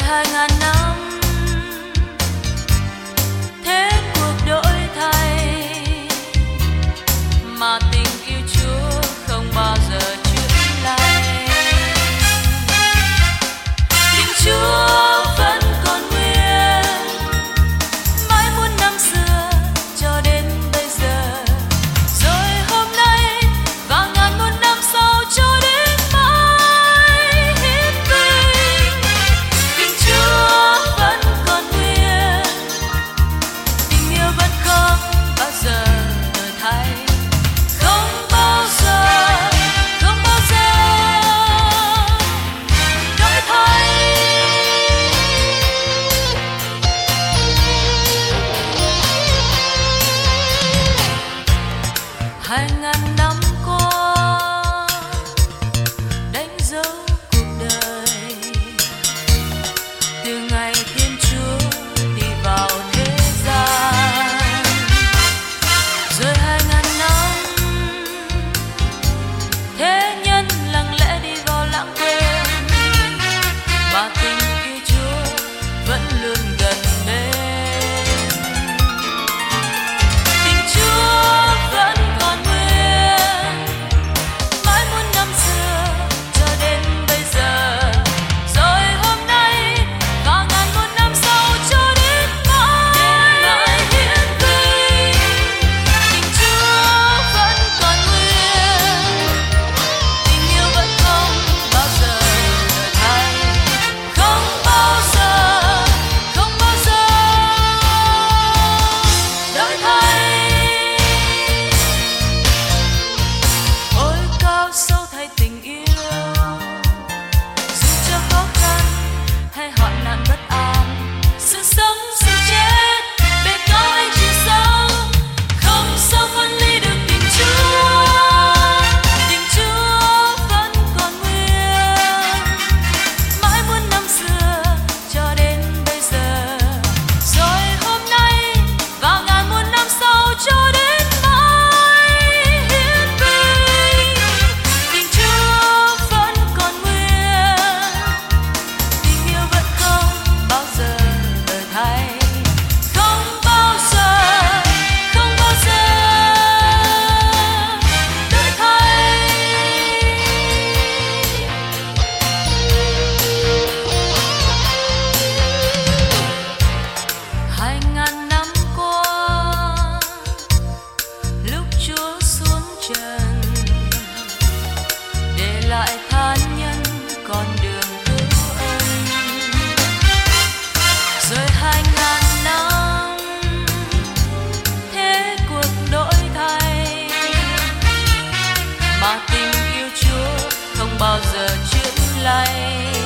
2000 năm, thế cuộc đổi thay, mà tình yêu Chúa không bao giờ chữa lành. Tình Chúa vẫn còn nguyên, mãi muôn năm xưa cho đến bây giờ, rồi hôm nay và ngàn muôn năm sau cho đến mãi hiển vinh. Tình Chúa vẫn còn nguyên, tình yêu vẫn không bao giờ đổi thay, không bao giờ đổi thay. 2000 năm qua đánh dấu cuộc đời, từ ngày Thiên Chúa đi vào thế gian, rồi 2000 năm thế nhân lặng lẽ đi vào lãng quên, mà tình yêu Chúa vẫn luôn gần bên. Tình Chúa vẫn còn nguyên, mãi muôn năm xưa cho đến bây giờ, rồi hôm nay và ngàn muôn năm sau cho đến mãi hiển vinh. Tình Chúa vẫn còn nguyên, tình yêu vẫn không bao giờ đổi thay, không bao giờ đổi thay. Ôi cao sâu thay tình yêu, dù cho khó khăn hay hoạn nạn bất an, sự sống sự chết bề cao hay chiều sâu, không sao phân ly được tình Chúa. Tình Chúa vẫn còn nguyên, mãi muôn năm xưa cho đến bây giờ, rồi hôm nay và ngàn muôn năm sau cho đến mãi hiển vinh. Tình Chúa vẫn còn nguyên, tình yêu vẫn không bao giờ đổi thay, không bao giờ đổi thay. 2000 năm qua, lúc Chúa xuống trần, để lại than nhân con đường cứu ân, rồi 2000 năm thế cuộc đổi thay, mà tình yêu Chúa không bao giờ chữa lành.